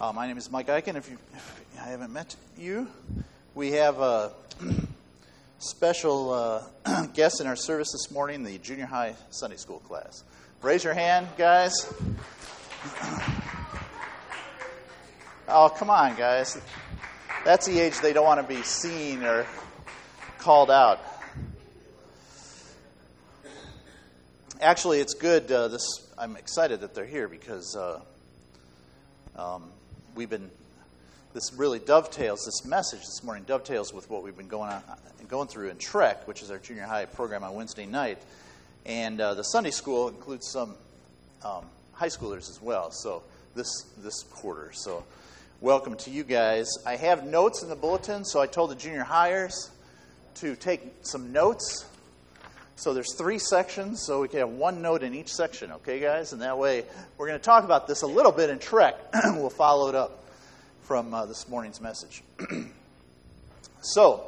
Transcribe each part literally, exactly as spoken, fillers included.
Uh, my name is Mike Eichen. If, you, if I haven't met you, we have a special uh, guest in our service this morning, the junior high Sunday school class. Raise your hand, guys. Oh, come on, guys. That's the age they don't want to be seen or called out. Actually, it's good. Uh, this I'm excited that they're here because uh, um, we've been. This really dovetails. This message this morning dovetails with what we've been going on, going through in Trek, which is our junior high program on Wednesday night, and uh, the Sunday school includes some um, high schoolers as well. So this this quarter. So welcome to you guys. I have notes in the bulletin, so I told the junior highers to take some notes. So there's three sections, so we can have one note in each section, okay, guys? And that way, we're going to talk about this a little bit in Trek. We'll follow it up from uh, this morning's message. so,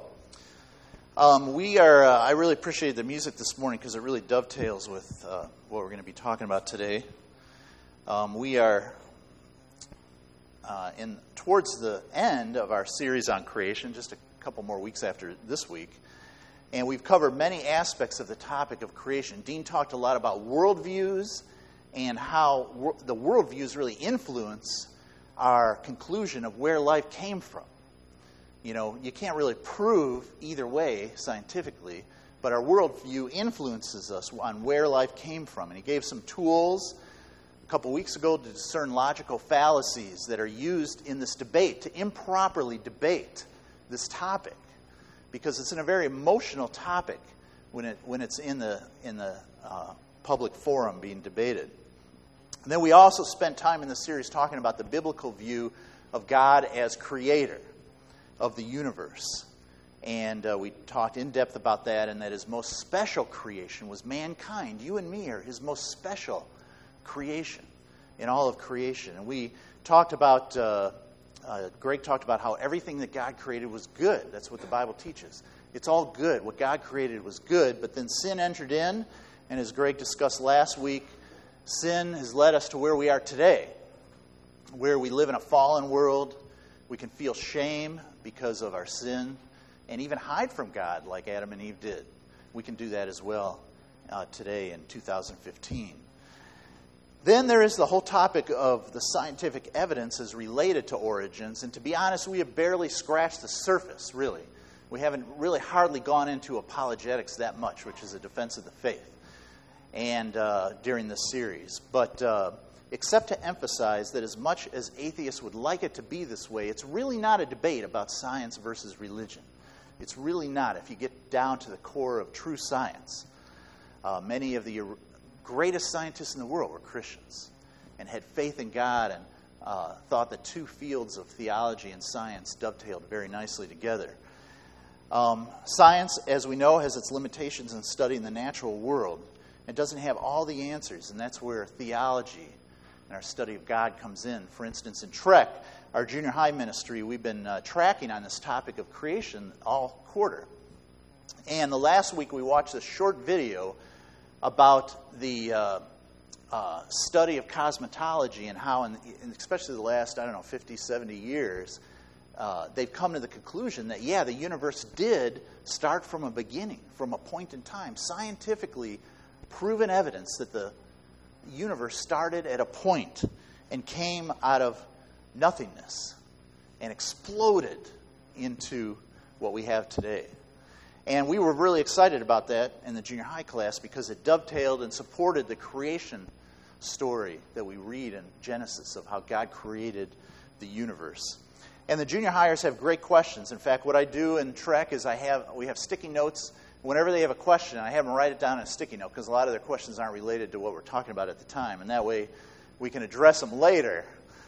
um, we are, uh, I really appreciated the music this morning because it really dovetails with uh, what we're going to be talking about today. Um, we are uh, in towards the end of our series on creation, just a couple more weeks after this week. And we've covered many aspects of the topic of creation. Dean talked a lot about worldviews and how wor- the worldviews really influence our conclusion of where life came from. You know, you can't really prove either way scientifically, but our worldview influences us on where life came from. And he gave some tools a couple weeks ago to discern logical fallacies that are used in this debate, to improperly debate this topic. Because it's in a very emotional topic when it when it's in the in the uh, public forum being debated. And then we also spent time in the series talking about the biblical view of God as creator of the universe. And uh, we talked in depth about that, and that his most special creation was mankind. You and me are his most special creation in all of creation. And we talked about... Uh, Uh, Greg talked about how everything that God created was good. That's what the Bible teaches. It's all good. What God created was good, but then sin entered in, and as Greg discussed last week, sin has led us to where we are today, where we live in a fallen world. We can feel shame because of our sin, and even hide from God like Adam and Eve did. We can do that as well uh, today in two thousand fifteen. Then there is the whole topic of the scientific evidence as related to origins. And to be honest, we have barely scratched the surface, really. We haven't really hardly gone into apologetics that much, which is a defense of the faith, and uh, during this series. But uh, except to emphasize that as much as atheists would like it to be this way, it's really not a debate about science versus religion. It's really not, if you get down to the core of true science. Uh, many of the greatest scientists in the world were Christians and had faith in God and uh, thought the two fields of theology and science dovetailed very nicely together. Um, science, as we know, has its limitations in studying the natural world. It doesn't have all the answers, and that's where theology and our study of God comes in. For instance, in Trek, our junior high ministry, we've been uh, tracking on this topic of creation all quarter. And the last week we watched a short video about the uh, uh, study of cosmetology and how, in, in especially the last, I don't know, fifty, seventy years, uh, they've come to the conclusion that, yeah, the universe did start from a beginning, from a point in time. Scientifically proven evidence that the universe started at a point and came out of nothingness and exploded into what we have today. And we were really excited about that in the junior high class because it dovetailed and supported the creation story that we read in Genesis of how God created the universe. And the junior highers have great questions. In fact, what I do in Trek is I have we have sticky notes. Whenever they have a question, I have them write it down in a sticky note because a lot of their questions aren't related to what we're talking about at the time. And that way we can address them later.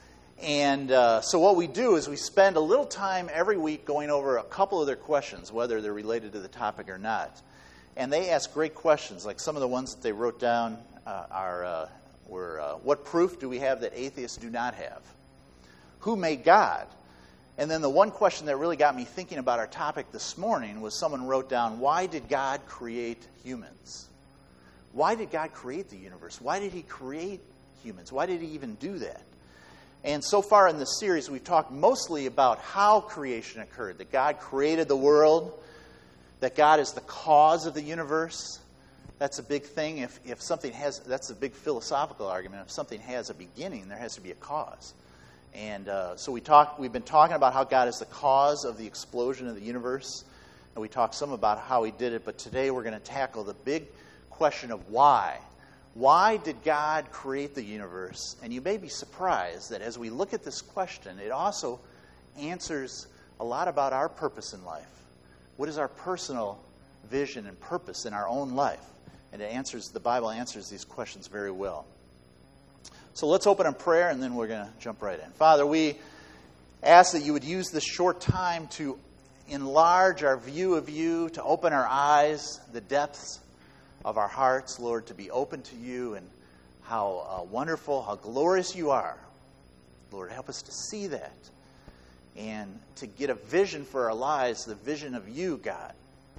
And uh, so what we do is we spend a little time every week going over a couple of their questions, whether they're related to the topic or not. And they ask great questions, like some of the ones that they wrote down uh, are uh, were, uh, what proof do we have that atheists do not have? Who made God? And then the one question that really got me thinking about our topic this morning was someone wrote down, why did God create humans? Why did God create the universe? Why did he create humans? Why did he even do that? And so far in this series, we've talked mostly about how creation occurred, that God created the world, that God is the cause of the universe. That's a big thing. If, if something has, that's a big philosophical argument. If something has a beginning, there has to be a cause. And uh, so we talk, we've been talking about how God is the cause of the explosion of the universe. And we talked some about how he did it. But today we're going to tackle the big question of why. Why did God create the universe? And you may be surprised that as we look at this question, it also answers a lot about our purpose in life. What is our personal vision and purpose in our own life? And it answers, the Bible answers these questions very well. So let's open in prayer, and then we're going to jump right in. Father, we ask that you would use this short time to enlarge our view of you, to open our eyes, the depths of our hearts, Lord, to be open to you and how uh, wonderful, how glorious you are. Lord, help us to see that and to get a vision for our lives, the vision of you, God,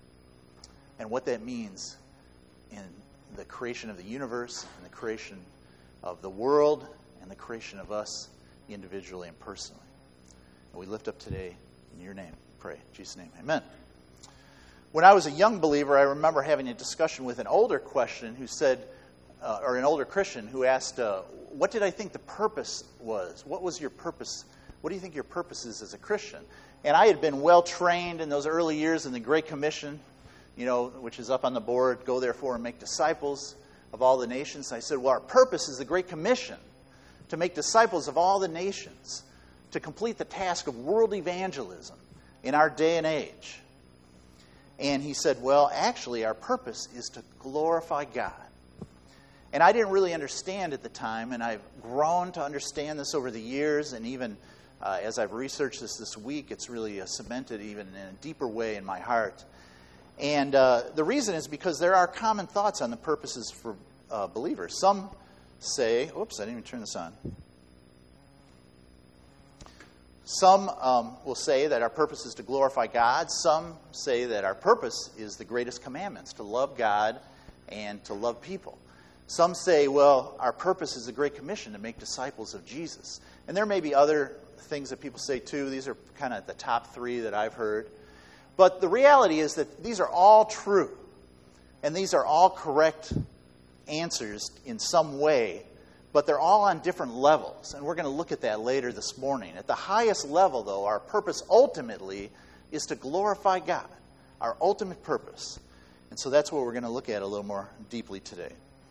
and what that means in the creation of the universe and the creation of the world and the creation of us individually and personally. And we lift up today in your name. Pray. In Jesus' name. Amen. When I was a young believer, I remember having a discussion with an older Christian who said, uh, or an older Christian who asked, uh, what did I think the purpose was? What was your purpose? What do you think your purpose is as a Christian? And I had been well trained in those early years in the Great Commission, you know, which is up on the board, go therefore and make disciples of all the nations. And I said, well, our purpose is the Great Commission, to make disciples of all the nations, to complete the task of world evangelism in our day and age. And he said, well, actually, our purpose is to glorify God. And I didn't really understand at the time, and I've grown to understand this over the years, and even uh, as I've researched this this week, it's really uh, cemented even in a deeper way in my heart. And uh, the reason is because there are common thoughts on the purposes for uh, believers. Some say, oops, I didn't even turn this on. Some um, will say that our purpose is to glorify God. Some say that our purpose is the greatest commandments, to love God and to love people. Some say, well, our purpose is the Great Commission, to make disciples of Jesus. And there may be other things that people say too. These are kind of the top three that I've heard. But the reality is that these are all true. And these are all correct answers in some way. But they're all on different levels, and we're going to look at that later this morning. At the highest level, though, our purpose ultimately is to glorify God, our ultimate purpose. And so that's what we're going to look at a little more deeply today.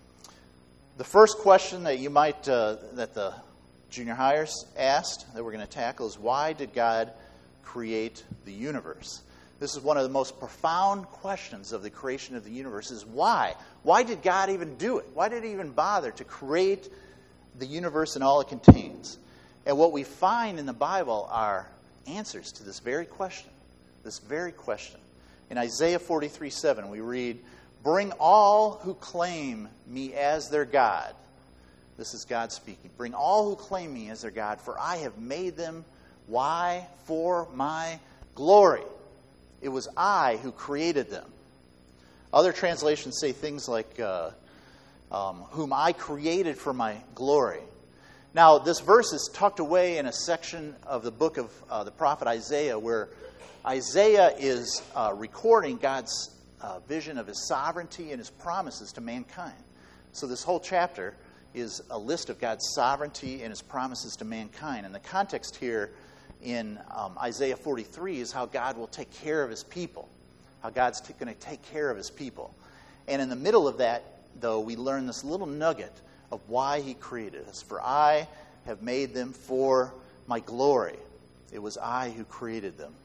The first question that you might, uh, that the junior hires asked, that we're going to tackle is, why did God create the universe? This is one of the most profound questions of the creation of the universe, is why? Why did God even do it? Why did he even bother to create the universe and all it contains? And what we find in the Bible are answers to this very question. This very question. In Isaiah forty-three seven, we read, bring all who claim me as their God. This is God speaking. Bring all who claim me as their God, for I have made them. Why? For my glory. It was I who created them. Other translations say things like, uh, um, whom I created for my glory. Now, this verse is tucked away in a section of the book of uh, the prophet Isaiah, where Isaiah is uh, recording God's uh, vision of his sovereignty and his promises to mankind. So this whole chapter is a list of God's sovereignty and his promises to mankind. And the context here in um, Isaiah forty-three is how God will take care of his people, how God's t- going to take care of his people. And in the middle of that, though, we learn this little nugget of why he created us. For I have made them for my glory. It was I who created them.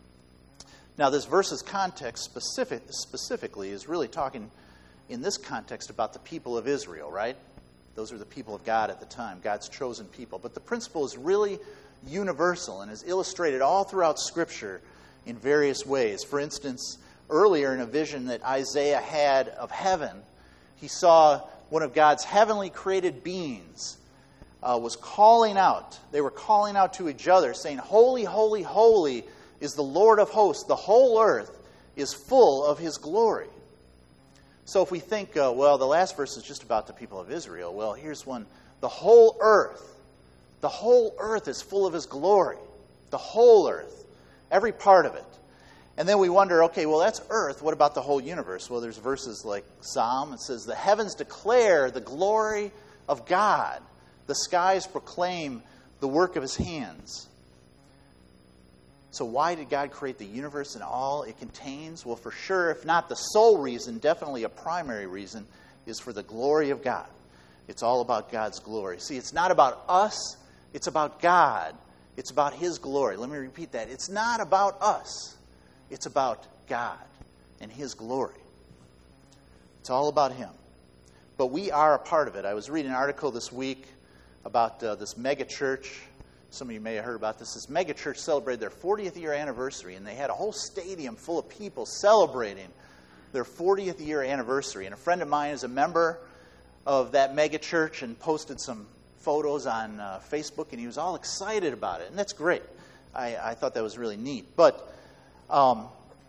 Now, this verse's context specific, specifically is really talking in this context about the people of Israel, right? Those are the people of God at the time, God's chosen people. But the principle is really universal and is illustrated all throughout Scripture in various ways. For instance, earlier in a vision that Isaiah had of heaven, he saw one of God's heavenly created beings uh, was calling out. They were calling out to each other, saying, holy, holy, holy is the Lord of hosts. The whole earth is full of his glory. So if we think, uh, well, the last verse is just about the people of Israel, well, here's one. The whole earth, The whole earth is full of his glory. The whole earth. Every part of it. And then we wonder, okay, well, that's earth. What about the whole universe? Well, there's verses like Psalm. It says, the heavens declare the glory of God. The skies proclaim the work of his hands. So why did God create the universe and all it contains? Well, for sure, if not the sole reason, definitely a primary reason, is for the glory of God. It's all about God's glory. See, it's not about us. It's about God. It's about his glory. Let me repeat that. It's not about us. It's about God and his glory. It's all about him. But we are a part of it. I was reading an article this week about uh, this mega church. Some of you may have heard about this. This mega church celebrated their fortieth year anniversary, and they had a whole stadium full of people celebrating their fortieth year anniversary. And a friend of mine is a member of that mega church and posted some photos on uh, Facebook, and he was all excited about it. And that's great. I, I thought that was really neat. But um,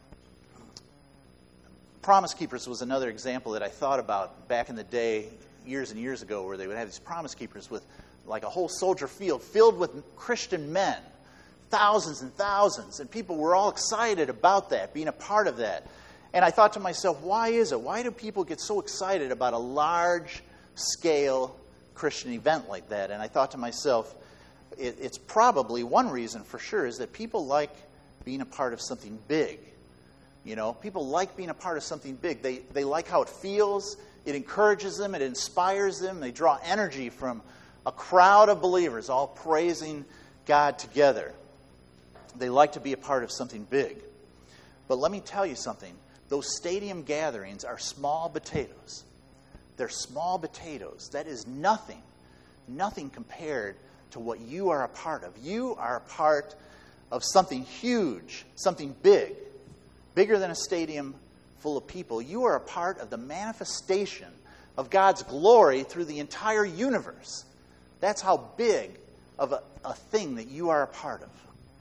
Promise Keepers was another example that I thought about back in the day, years and years ago, where they would have these Promise Keepers with like a whole soldier field filled with Christian men, thousands and thousands, and people were all excited about that, being a part of that. And I thought to myself, why is it? Why do people get so excited about a large-scale Christian event like that? And I thought to myself, it, it's probably one reason for sure is that people like being a part of something big. You know, people like being a part of something big. They they like how it feels. It encourages them. It inspires them. They draw energy from a crowd of believers all praising God together. They like to be a part of something big. But let me tell you something. Those stadium gatherings are small potatoes. They're small potatoes. That is nothing, nothing compared to what you are a part of. You are a part of something huge, something big, bigger than a stadium full of people. You are a part of the manifestation of God's glory through the entire universe. That's how big of a, a thing that you are a part of.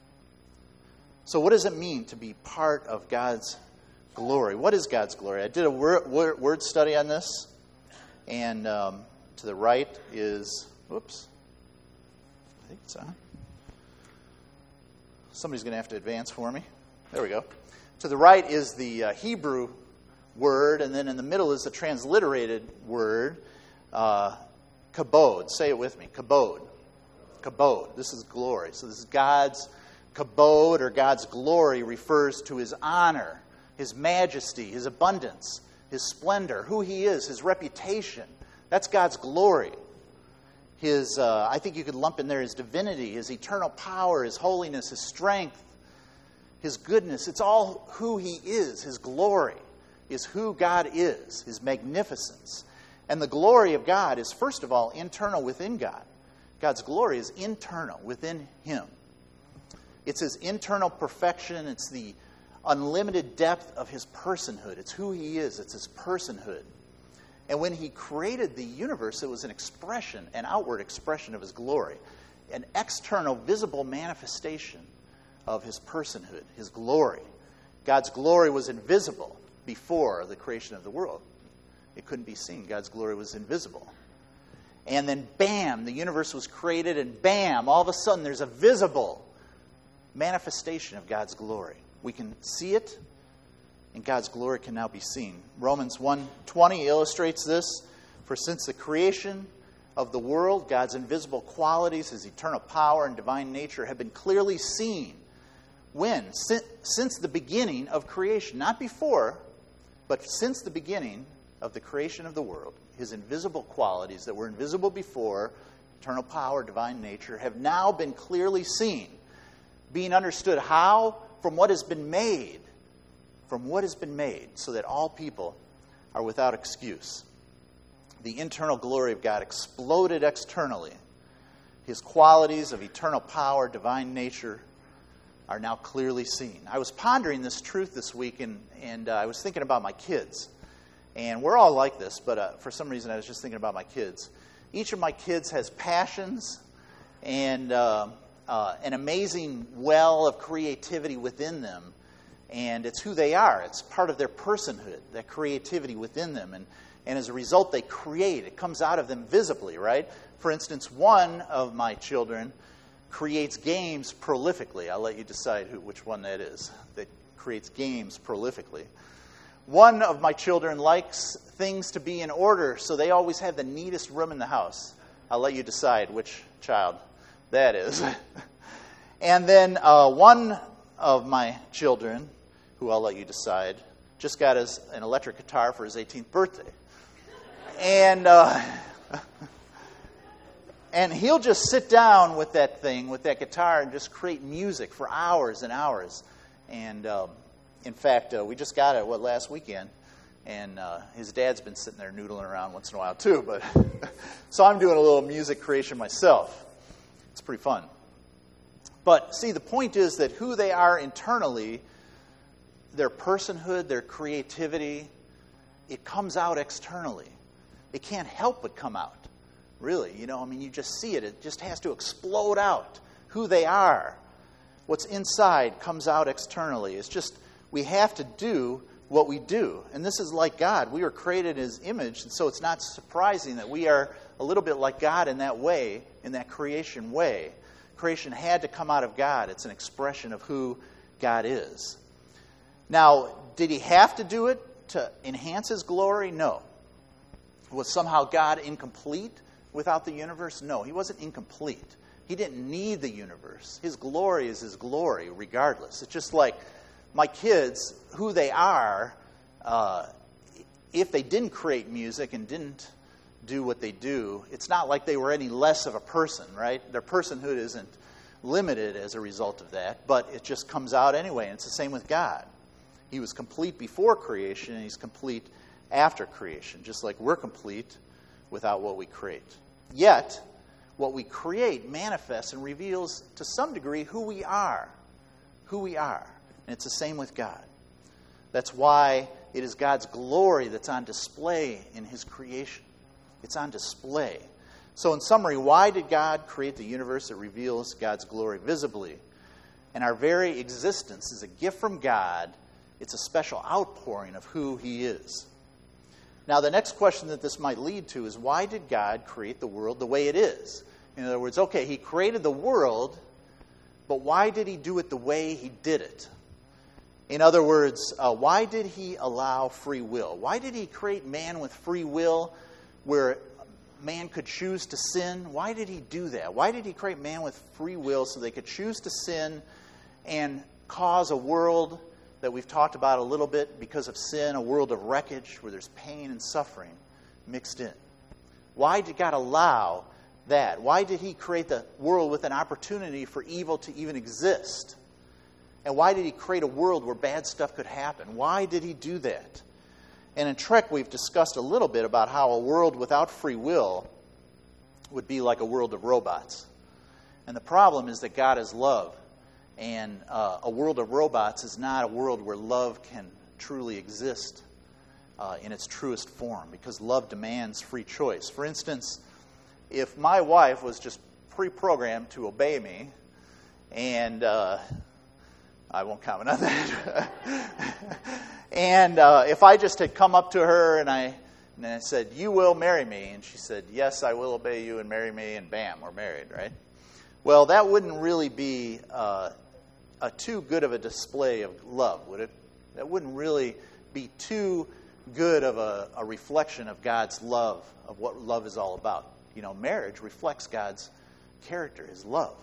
So what does it mean to be part of God's glory? What is God's glory? I did a word, word, word study on this. And um, to the right is, whoops, I think it's on. Somebody's going to have to advance for me. There we go. To the right is the uh, Hebrew word, and then in the middle is the transliterated word, uh, kabod. Say it with me, kabod. Kabod. This is glory. So this is God's kabod, or God's glory, refers to his honor, his majesty, his abundance, his splendor, who he is, his reputation. That's God's glory. His, uh, I think you could lump in there his divinity, his eternal power, his holiness, his strength, his goodness. It's all who he is. His glory is who God is, his magnificence. And the glory of God is, first of all, internal within God. God's glory is internal within him. It's his internal perfection. It's the unlimited depth of his personhood. It's who he is. It's his personhood. And when he created the universe, it was an expression, an outward expression of his glory, an external, visible manifestation of his personhood, his glory. God's glory was invisible before the creation of the world. It couldn't be seen. God's glory was invisible. And then, bam, the universe was created, and bam, all of a sudden there's a visible manifestation of God's glory. We can see it, and God's glory can now be seen. Romans one twenty illustrates this. For since the creation of the world, God's invisible qualities, his eternal power and divine nature have been clearly seen. When? Since, since the beginning of creation. Not before, but since the beginning of the creation of the world. His invisible qualities that were invisible before, eternal power, divine nature, have now been clearly seen. Being understood how? From what has been made. From what has been made, so that all people are without excuse. The internal glory of God exploded externally. His qualities of eternal power, divine nature, are now clearly seen. I was pondering this truth this week, and, and uh, I was thinking about my kids. And we're all like this, but uh, for some reason I was just thinking about my kids. Each of my kids has passions and uh, uh, an amazing well of creativity within them. And it's who they are. It's part of their personhood, that creativity within them. And And as a result, they create. It comes out of them visibly, right? For instance, one of my children creates games prolifically. I'll let you decide who, which one that is that creates games prolifically. One of my children likes things to be in order, so they always have the neatest room in the house. I'll let you decide which child that is. And then uh, one of my children, who I'll let you decide, just got his, an electric guitar for his eighteenth birthday. And uh, and he'll just sit down with that thing, with that guitar, and just create music for hours and hours. And um, in fact, uh, we just got it, what, last weekend. And uh, his dad's been sitting there noodling around once in a while, too. But so I'm doing a little music creation myself. It's pretty fun. But see, the point is that who they are internally, their personhood, their creativity, it comes out externally. It can't help but come out, really. You know, I mean, you just see it. It just has to explode out. Who they are, what's inside comes out externally. It's just, we have to do what we do. And this is like God. We were created in His image, and so it's not surprising that we are a little bit like God in that way, in that creation way. Creation had to come out of God. It's an expression of who God is. Now, did He have to do it to enhance His glory? No. Was somehow God incomplete without the universe? No, He wasn't incomplete. He didn't need the universe. His glory is His glory regardless. It's just like my kids, who they are, uh, if they didn't create music and didn't do what they do, it's not like they were any less of a person, right? Their personhood isn't limited as a result of that, but it just comes out anyway, and it's the same with God. He was complete before creation, and He's complete after creation, just like we're complete without what we create. Yet, what we create manifests and reveals to some degree who we are. Who we are. And it's the same with God. That's why it is God's glory that's on display in His creation. It's on display. So in summary, why did God create the universe? It reveals God's glory visibly. And our very existence is a gift from God. It's a special outpouring of who He is. Now, the next question that this might lead to is, why did God create the world the way it is? In other words, okay, He created the world, but why did He do it the way He did it? In other words, uh, why did He allow free will? Why did He create man with free will where man could choose to sin? Why did He do that? Why did He create man with free will so they could choose to sin and cause a world that we've talked about a little bit because of sin, a world of wreckage where there's pain and suffering mixed in? Why did God allow that? Why did He create the world with an opportunity for evil to even exist? And why did He create a world where bad stuff could happen? Why did He do that? And in Trek, we've discussed a little bit about how a world without free will would be like a world of robots. And the problem is that God is love. And uh, a world of robots is not a world where love can truly exist uh, in its truest form, because love demands free choice. For instance, if my wife was just pre-programmed to obey me, and uh, I won't comment on that, and uh, if I just had come up to her and I, and I said, "You will marry me," and she said, "Yes, I will obey you and marry me," and bam, we're married, right? Well, that wouldn't really be uh, a too good of a display of love, would it? That wouldn't really be too good of a, a reflection of God's love, of what love is all about. You know, marriage reflects God's character, His love.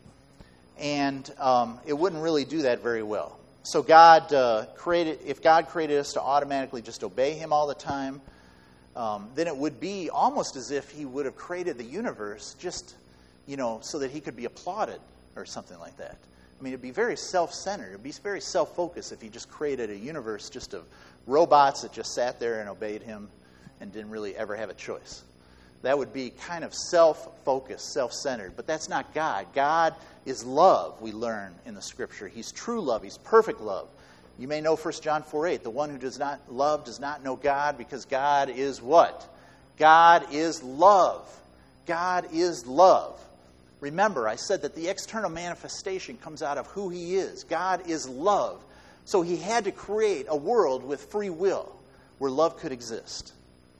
And um, it wouldn't really do that very well. So God uh, created, if God created us to automatically just obey Him all the time, um, then it would be almost as if He would have created the universe just, you know, so that He could be applauded or something like that. I mean, it'd be very self-centered. It'd be very self-focused if He just created a universe just of robots that just sat there and obeyed Him and didn't really ever have a choice. That would be kind of self-focused, self-centered. But that's not God. God is love, we learn in the Scripture. He's true love. He's perfect love. You may know First John four eight. The one who does not love does not know God, because God is what? God is love. God is love. Remember, I said that the external manifestation comes out of who He is. God is love. So He had to create a world with free will where love could exist.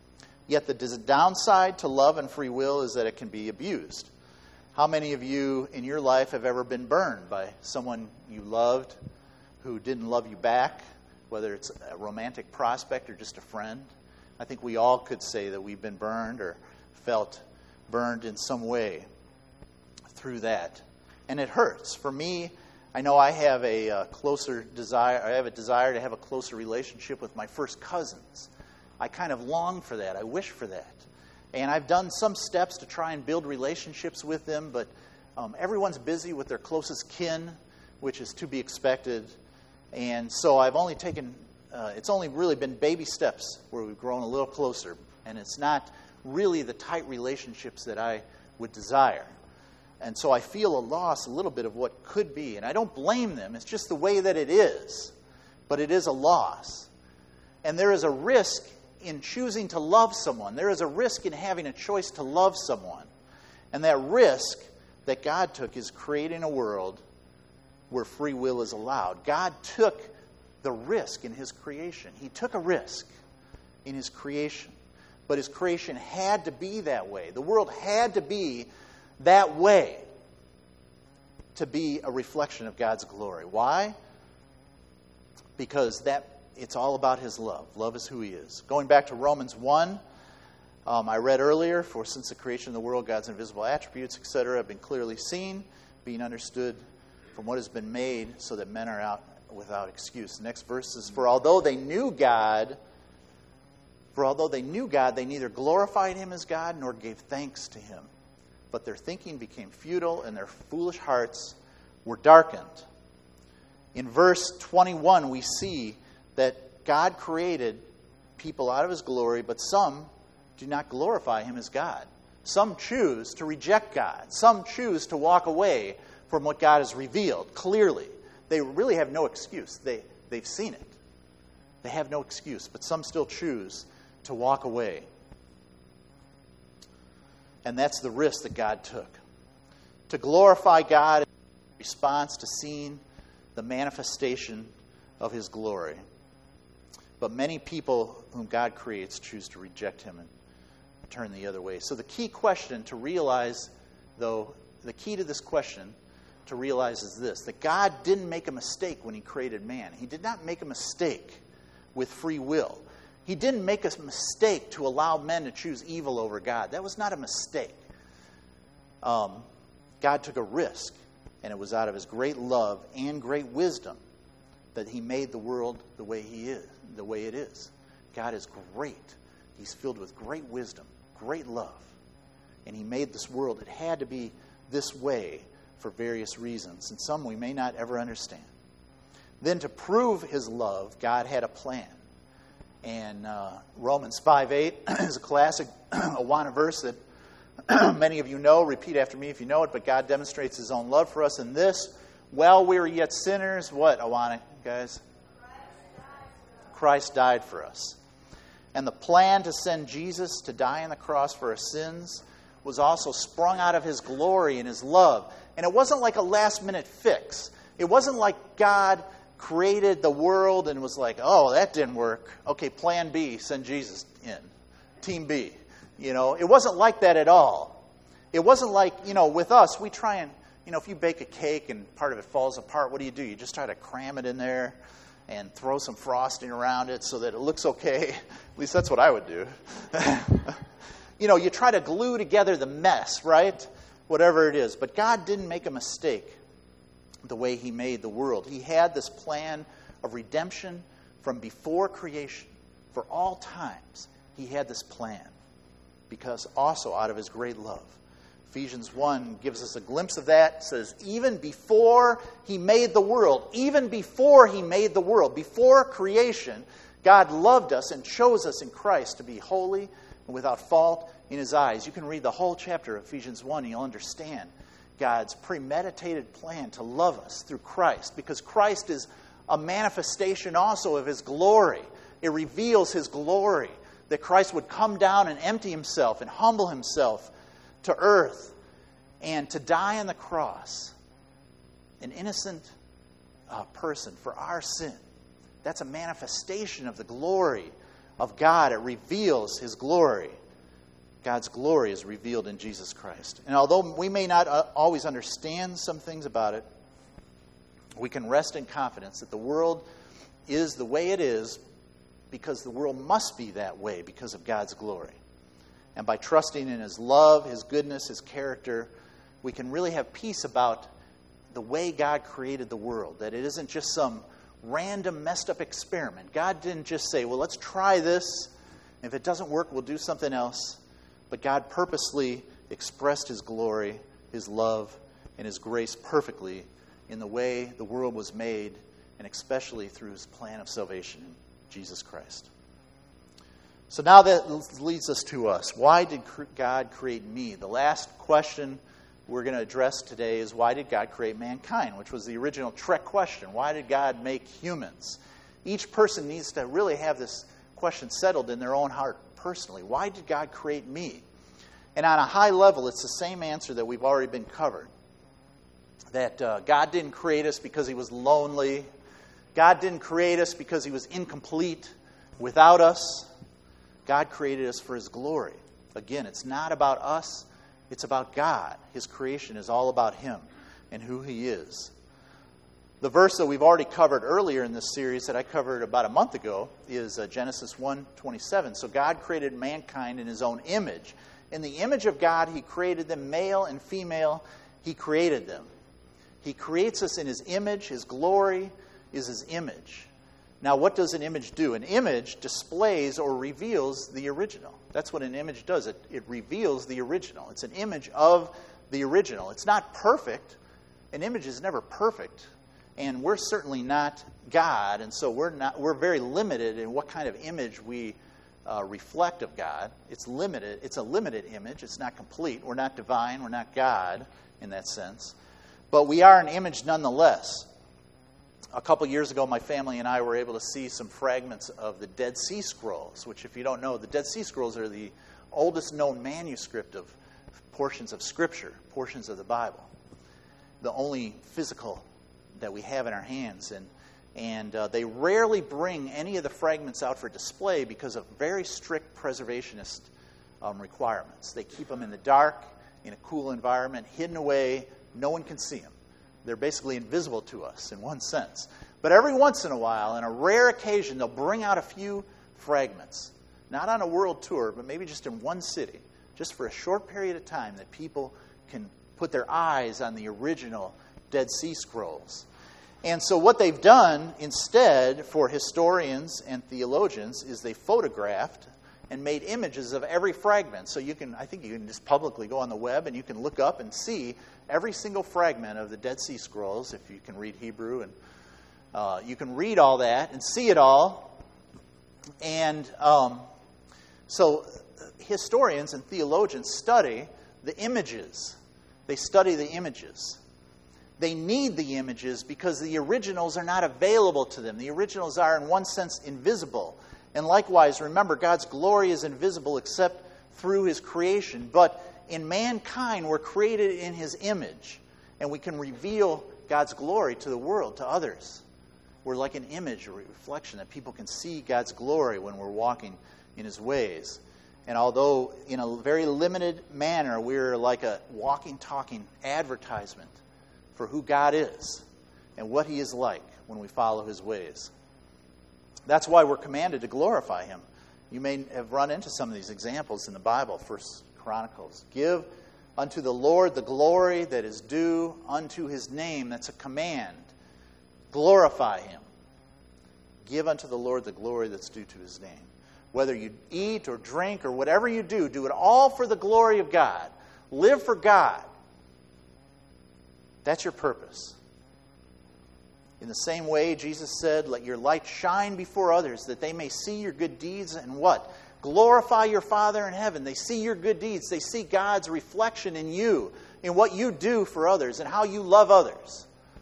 Yet the dis- downside to love and free will is that it can be abused. How many of you in your life have ever been burned by someone you loved who didn't love you back, whether it's a romantic prospect or just a friend? I think we all could say that we've been burned or felt burned in some way through that. And it hurts. For me, I know I have a uh, closer desire, I have a desire to have a closer relationship with my first cousins. I kind of long for that. I wish for that. And I've done some steps to try and build relationships with them, but um, everyone's busy with their closest kin, which is to be expected. And so I've only taken, uh, it's only really been baby steps where we've grown a little closer. And it's not really the tight relationships that I would desire. And so I feel a loss a little bit of what could be. And I don't blame them. It's just the way that it is. But it is a loss. And there is a risk in choosing to love someone. There is a risk in having a choice to love someone. And that risk that God took is creating a world where free will is allowed. God took the risk in His creation. He took a risk in His creation. But His creation had to be that way. The world had to be that way to be a reflection of God's glory. Why? Because that it's all about His love. Love is who He is. Going back to Romans one, um, I read earlier, for since the creation of the world, God's invisible attributes, et cetera, have been clearly seen, being understood from what has been made, so that men are out without excuse. The next verse is, For although they knew God, for although they knew God, they neither glorified Him as God nor gave thanks to Him. But their thinking became futile, and their foolish hearts were darkened. In verse twenty-one, we see that God created people out of His glory, but some do not glorify Him as God. Some choose to reject God. Some choose to walk away from what God has revealed clearly. They really have no excuse. They, they've seen it. They have no excuse, but some still choose to walk away. And that's the risk that God took. To glorify God in response to seeing the manifestation of His glory. But many people whom God creates choose to reject Him and turn the other way. So the key question to realize, though, the key to this question to realize is this, that God didn't make a mistake when He created man. He did not make a mistake with free will. He didn't make a mistake to allow men to choose evil over God. That was not a mistake. Um, God took a risk, and it was out of His great love and great wisdom that He made the world the way He is, the way it is. God is great. He's filled with great wisdom, great love. And He made this world. It had to be this way for various reasons, and some we may not ever understand. Then to prove His love, God had a plan. And uh, Romans five eight is a classic Awana verse that many of you know. Repeat after me if you know it. But God demonstrates His own love for us in this: while we were yet sinners, what, Awana, guys? Christ died for us. And the plan to send Jesus to die on the cross for our sins was also sprung out of His glory and His love. And it wasn't like a last-minute fix. It wasn't like God created the world and was like, oh, that didn't work. Okay, plan B, send Jesus in. Team B. You know, it wasn't like that at all. It wasn't like, you know, with us, we try and, you know, if you bake a cake and part of it falls apart, what do you do? You just try to cram it in there and throw some frosting around it so that it looks okay. At least that's what I would do. You know, you try to glue together the mess, right? Whatever it is. But God didn't make a mistake the way He made the world. He had this plan of redemption from before creation. For all times, He had this plan. Because also out of His great love. Ephesians one gives us a glimpse of that. It says, even before He made the world, even before He made the world, before creation, God loved us and chose us in Christ to be holy and without fault in His eyes. You can read the whole chapter of Ephesians one and you'll understand God's premeditated plan to love us through Christ. Because Christ is a manifestation also of His glory. It reveals His glory. That Christ would come down and empty Himself and humble Himself to earth and to die on the cross. An innocent uh, person for our sin. That's a manifestation of the glory of God. It reveals His glory. God's glory is revealed in Jesus Christ. And although we may not always understand some things about it, we can rest in confidence that the world is the way it is because the world must be that way because of God's glory. And by trusting in His love, His goodness, His character, we can really have peace about the way God created the world. That it isn't just some random messed up experiment. God didn't just say, well, let's try this. If it doesn't work, we'll do something else. But God purposely expressed His glory, His love, and His grace perfectly in the way the world was made, and especially through His plan of salvation in Jesus Christ. So now that leads us to us. Why did God create me? The last question we're going to address today is, why did God create mankind? Which was the original Trek question. Why did God make humans? Each person needs to really have this question settled in their own heart personally. Why did God create me? And on a high level, it's the same answer that we've already been covered. That uh, God didn't create us because He was lonely. God didn't create us because He was incomplete without us. God created us for His glory. Again, it's not about us. It's about God. His creation is all about Him and who He is. The verse that we've already covered earlier in this series that I covered about a month ago is uh, Genesis one twenty-seven. So God created mankind in His own image. In the image of God, He created them, male and female. He created them. He creates us in His image. His glory is His image. Now, what does an image do? An image displays or reveals the original. That's what an image does. It, it reveals the original. It's an image of the original. It's not perfect. An image is never perfect. And we're certainly not God, and so we're not. We're very limited in what kind of image we uh, reflect of God. It's limited. It's a limited image. It's not complete. We're not divine. We're not God in that sense. But we are an image nonetheless. A couple years ago, my family and I were able to see some fragments of the Dead Sea Scrolls, which, if you don't know, the Dead Sea Scrolls are the oldest known manuscript of portions of Scripture, portions of the Bible. The only physical that we have in our hands, and and uh, they rarely bring any of the fragments out for display because of very strict preservationist um, requirements. They keep them in the dark, in a cool environment, hidden away. No one can see them. They're basically invisible to us in one sense. But every once in a while, on a rare occasion, they'll bring out a few fragments, not on a world tour, but maybe just in one city, just for a short period of time, that people can put their eyes on the original Dead Sea Scrolls. And so what they've done instead for historians and theologians is they photographed and made images of every fragment. So you can, I think you can just publicly go on the web and you can look up and see every single fragment of the Dead Sea Scrolls, if you can read Hebrew. And uh, you can read all that and see it all. And um, so historians and theologians study the images. They study the images. They need the images because the originals are not available to them. The originals are, in one sense, invisible. And likewise, remember, God's glory is invisible except through His creation. But in mankind, we're created in His image. And we can reveal God's glory to the world, to others. We're like an image, a reflection, that people can see God's glory when we're walking in His ways. And although in a very limited manner, we're like a walking, talking advertisement for who God is and what He is like when we follow His ways. That's why we're commanded to glorify Him. You may have run into some of these examples in the Bible. First Chronicles. Give unto the Lord the glory that is due unto His name. That's a command. Glorify Him. Give unto the Lord the glory that's due to His name. Whether you eat or drink or whatever you do, do it all for the glory of God. Live for God. That's your purpose. In the same way, Jesus said, let your light shine before others, that they may see your good deeds and what? Glorify your Father in heaven. They see your good deeds. They see God's reflection in you, in what you do for others, and how you love others.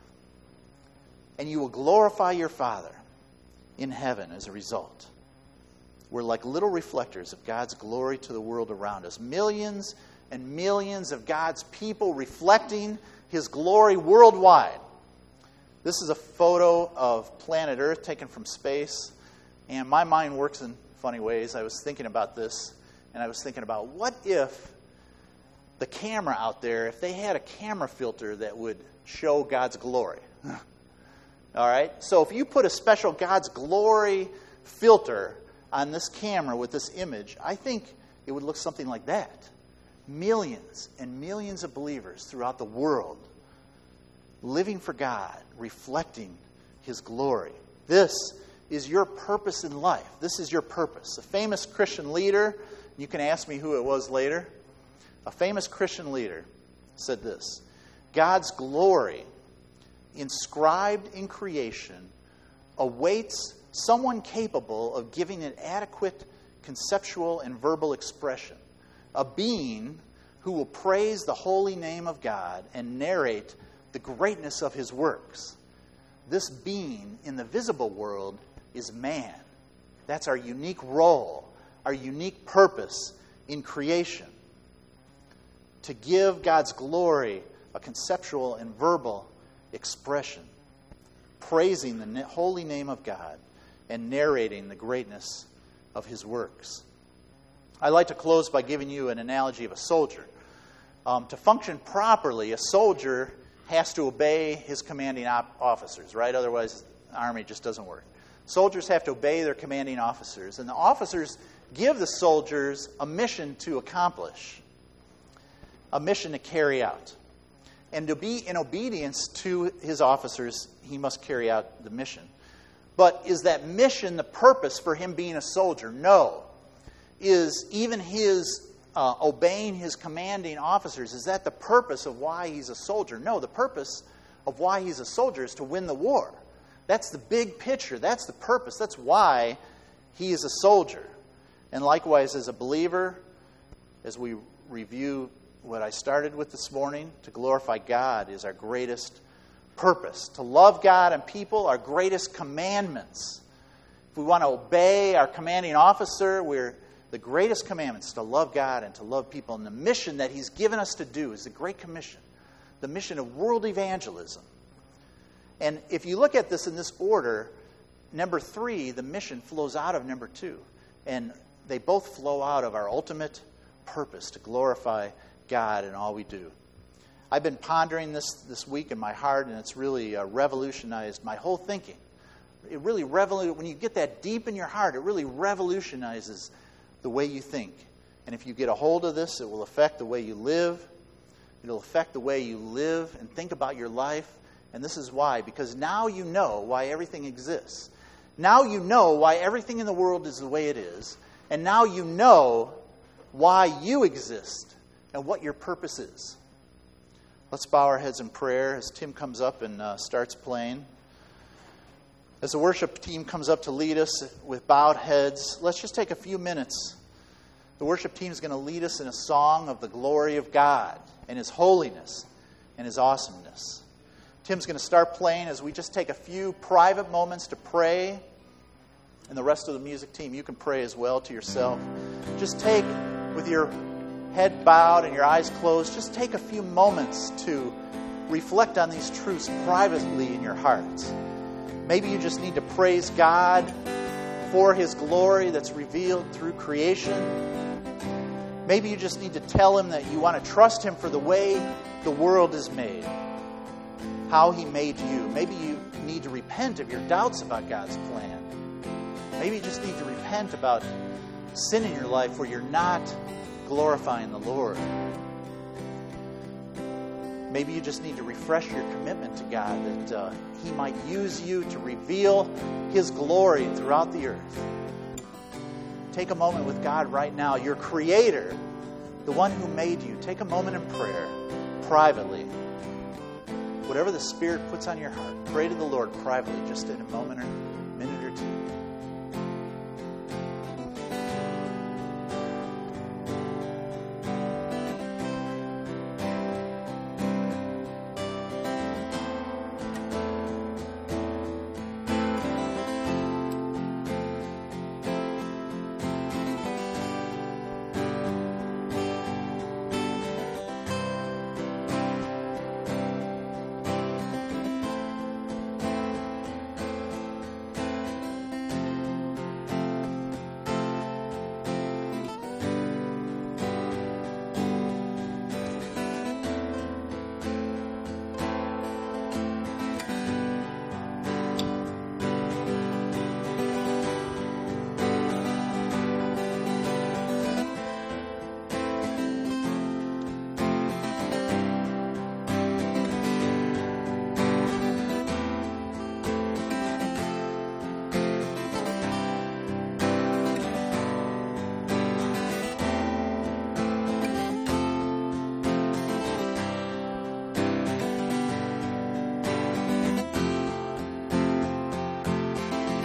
And you will glorify your Father in heaven as a result. We're like little reflectors of God's glory to the world around us. Millions and millions of God's people reflecting His glory worldwide. This is a photo of planet Earth taken from space. And my mind works in funny ways. I was thinking about this, and I was thinking about what if the camera out there, if they had a camera filter that would show God's glory. All right? So if you put a special God's glory filter on this camera with this image, I think it would look something like that. Millions and millions of believers throughout the world living for God, reflecting His glory. This is your purpose in life. This is your purpose. A famous Christian leader, you can ask me who it was later, a famous Christian leader said this: God's glory inscribed in creation awaits someone capable of giving an adequate conceptual and verbal expression, a being who will praise the holy name of God and narrate the greatness of His works. This being in the visible world is man. That's our unique role, our unique purpose in creation. To give God's glory a conceptual and verbal expression, praising the holy name of God and narrating the greatness of His works. I'd like to close by giving you an analogy of a soldier. Um, to function properly, a soldier has to obey his commanding op- officers, right? Otherwise, the army just doesn't work. Soldiers have to obey their commanding officers, and the officers give the soldiers a mission to accomplish, a mission to carry out. And to be in obedience to his officers, he must carry out the mission. But is that mission the purpose for him being a soldier? No. Is even his uh, obeying his commanding officers, is that the purpose of why he's a soldier? No, the purpose of why he's a soldier is to win the war. That's the big picture. That's the purpose. That's why he is a soldier. And likewise, as a believer, as we review what I started with this morning, to glorify God is our greatest purpose. To love God and people, our greatest commandments. If we want to obey our commanding officer, we're the greatest commandments to love God and to love people. And the mission that He's given us to do is the Great Commission, the mission of world evangelism. And if you look at this in this order, number three, the mission flows out of number two. And they both flow out of our ultimate purpose, to glorify God in all we do. I've been pondering this this week in my heart, and it's really uh, revolutionized my whole thinking. It really revolu- when you get that deep in your heart, it really revolutionizes the way you think. And if you get a hold of this, it will affect the way you live. It'll affect the way you live and think about your life. And this is why, because now you know why everything exists. Now you know why everything in the world is the way it is. And now you know why you exist and what your purpose is. Let's bow our heads in prayer as Tim comes up and uh, starts playing. As the worship team comes up to lead us with bowed heads, let's just take a few minutes. The worship team is going to lead us in a song of the glory of God and His holiness and His awesomeness. Tim's going to start playing as we just take a few private moments to pray. And the rest of the music team, you can pray as well to yourself. Just take, with your head bowed and your eyes closed, just take a few moments to reflect on these truths privately in your hearts. Maybe you just need to praise God for His glory that's revealed through creation. Maybe you just need to tell Him that you want to trust Him for the way the world is made, how He made you. Maybe you need to repent of your doubts about God's plan. Maybe you just need to repent about sin in your life where you're not glorifying the Lord. Maybe you just need to refresh your commitment to God, that uh, He might use you to reveal His glory throughout the earth. Take a moment with God right now, your Creator, the one who made you. Take a moment in prayer, privately. Whatever the Spirit puts on your heart, pray to the Lord privately, just in a moment or minute or two.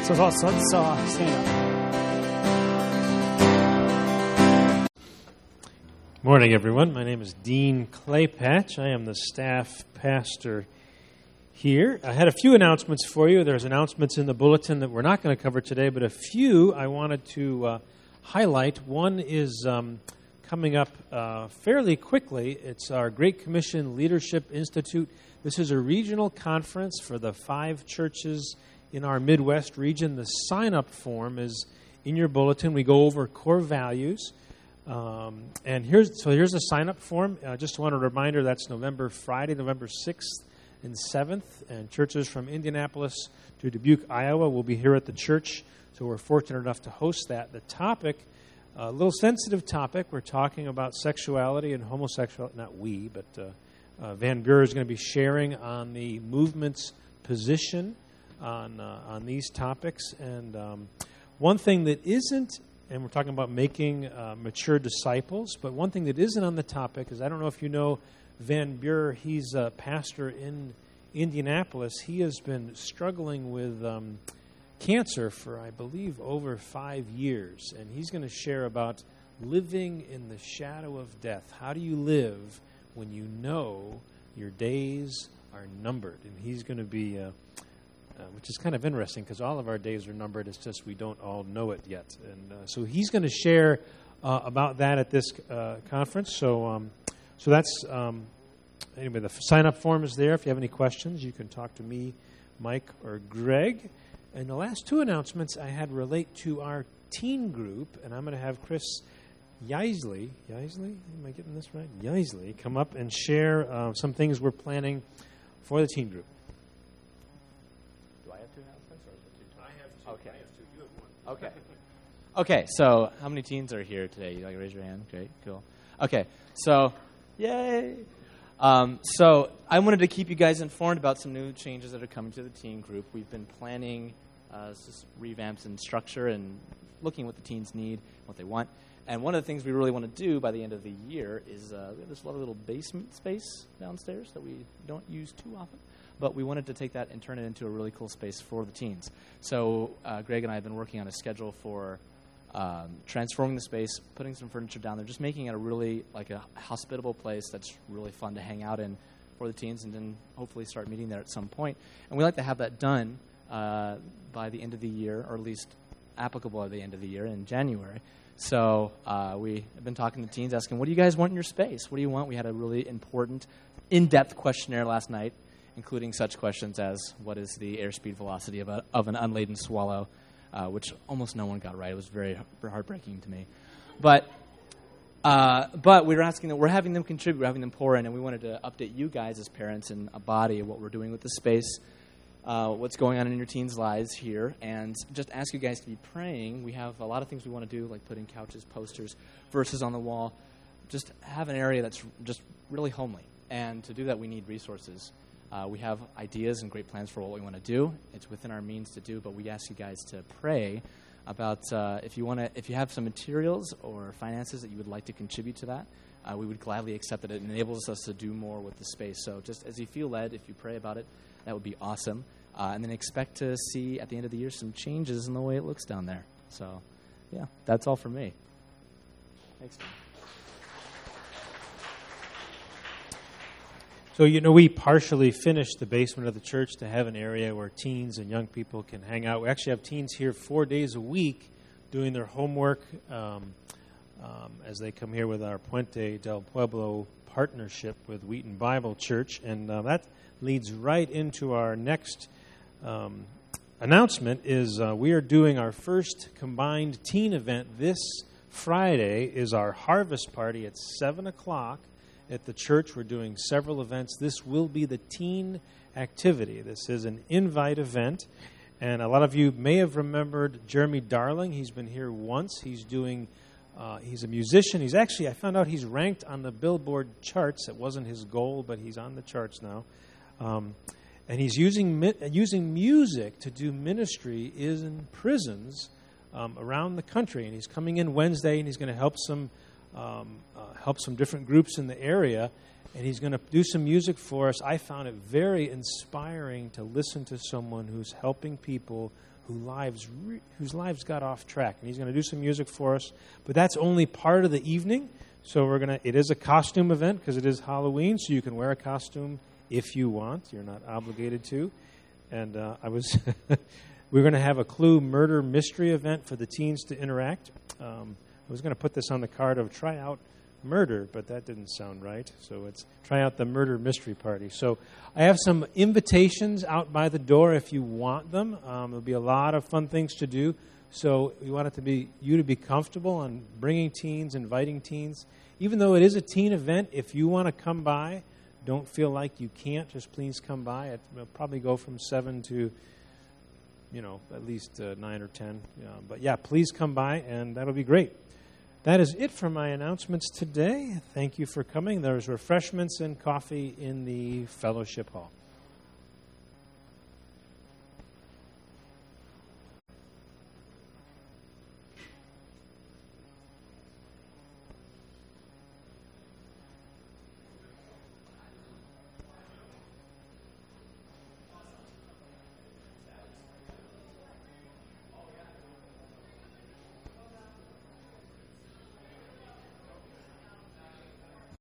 So let's, let's uh, stand up. Morning, everyone. My name is Dean Claypatch. I am the staff pastor here. I had a few announcements for you. There's announcements in the bulletin that we're not going to cover today, but a few I wanted to uh, highlight. One is um, coming up uh, fairly quickly. It's our Great Commission Leadership Institute. This is a regional conference for the five churches in our Midwest region. The sign-up form is in your bulletin. We go over core values. Um, and here's so here's the sign-up form. I uh, just want a reminder that's November, Friday, November sixth and seventh. And churches from Indianapolis to Dubuque, Iowa will be here at the church. So we're fortunate enough to host that. The topic, a little sensitive topic, we're talking about sexuality and homosexuality. Not we, but uh, uh, Van Buren is going to be sharing on the movement's position on uh, on these topics. And um, one thing that isn't, and we're talking about making uh, mature disciples, but one thing that isn't on the topic is, I don't know if you know Van Buren, he's a pastor in Indianapolis. He has been struggling with um, cancer for, I believe, over five years. And he's going to share about living in the shadow of death. How do you live when you know your days are numbered? And he's going to be... Uh, Uh, which is kind of interesting because all of our days are numbered. It's just we don't all know it yet. And uh, so he's going to share uh, about that at this uh, conference. So um, so that's, um, anyway, the sign-up form is there. If you have any questions, you can talk to me, Mike, or Greg. And the last two announcements I had relate to our teen group. And I'm going to have Chris Yeisley, Yeisley, am I getting this right? Yeisley, come up and share uh, some things we're planning for the teen group. Okay. Okay. Okay, so how many teens are here today? You like raise your hand? Great, cool. Okay, so, yay! Um, so I wanted to keep you guys informed about some new changes that are coming to the teen group. We've been planning uh, just revamps in structure and looking what the teens need, what they want. And one of the things we really want to do by the end of the year is uh, we have this lovely little basement space downstairs that we don't use too often. But we wanted to take that and turn it into a really cool space for the teens. So uh, Greg and I have been working on a schedule for um, transforming the space, putting some furniture down there, just making it a really, like a hospitable place that's really fun to hang out in for the teens, and then hopefully start meeting there at some point. And we like to have that done uh, by the end of the year, or at least applicable at the end of the year in January. So uh, we have been talking to teens, asking, what do you guys want in your space? What do you want? We had a really important, in-depth questionnaire last night, including such questions as, what is the airspeed velocity of, a, of an unladen swallow, uh, which almost no one got right. It was very heartbreaking to me. But uh, but we were asking that we're having them contribute, we're having them pour in, and we wanted to update you guys as parents in a body of what we're doing with the space, uh, what's going on in your teens' lives here, and just ask you guys to be praying. We have a lot of things we want to do, like putting couches, posters, verses on the wall. Just have an area that's just really homely. And to do that, we need resources. Uh, we have ideas and great plans for what we want to do. It's within our means to do, but we ask you guys to pray about uh, if you want to, if you have some materials or finances that you would like to contribute to that, uh, we would gladly accept it. It enables us to do more with the space. So just as you feel led, if you pray about it, that would be awesome. Uh, and then expect to see at the end of the year some changes in the way it looks down there. So, yeah, that's all for me. Thanks. So, you know, we partially finished the basement of the church to have an area where teens and young people can hang out. We actually have teens here four days a week doing their homework um, um, as they come here with our Puente del Pueblo partnership with Wheaton Bible Church. And uh, that leads right into our next um, announcement is uh, we are doing our first combined teen event this Friday is our harvest party at seven o'clock. At the church, we're doing several events. This will be the teen activity. This is an invite event. And a lot of you may have remembered Jeremy Darling. He's been here once. He's doing, uh, he's a musician. He's actually, I found out he's ranked on the Billboard charts. It wasn't his goal, but he's on the charts now. Um, and he's using using music to do ministry in prisons um, around the country. And he's coming in Wednesday, and he's going to help some Um, uh, help some different groups in the area, and he's going to do some music for us. I found it very inspiring to listen to someone who's helping people who lives re- whose lives got off track, and he's going to do some music for us. But that's only part of the evening. So we're gonna. It is a costume event because it is Halloween, so you can wear a costume if you want. You're not obligated to. And uh, I was. We're going to have a Clue murder mystery event for the teens to interact. Um, I was going to put this on the card of try out murder, but that didn't sound right. So it's try out the murder mystery party. So I have some invitations out by the door if you want them. Um, there'll be a lot of fun things to do. So we want it to be you to be comfortable on bringing teens, inviting teens. Even though it is a teen event, if you want to come by, don't feel like you can't. Just please come by. It will probably go from seven to you know, at least uh, nine or ten. You know. But yeah, please come by, and that'll be great. That is it for my announcements today. Thank you for coming. There's refreshments and coffee in the fellowship hall.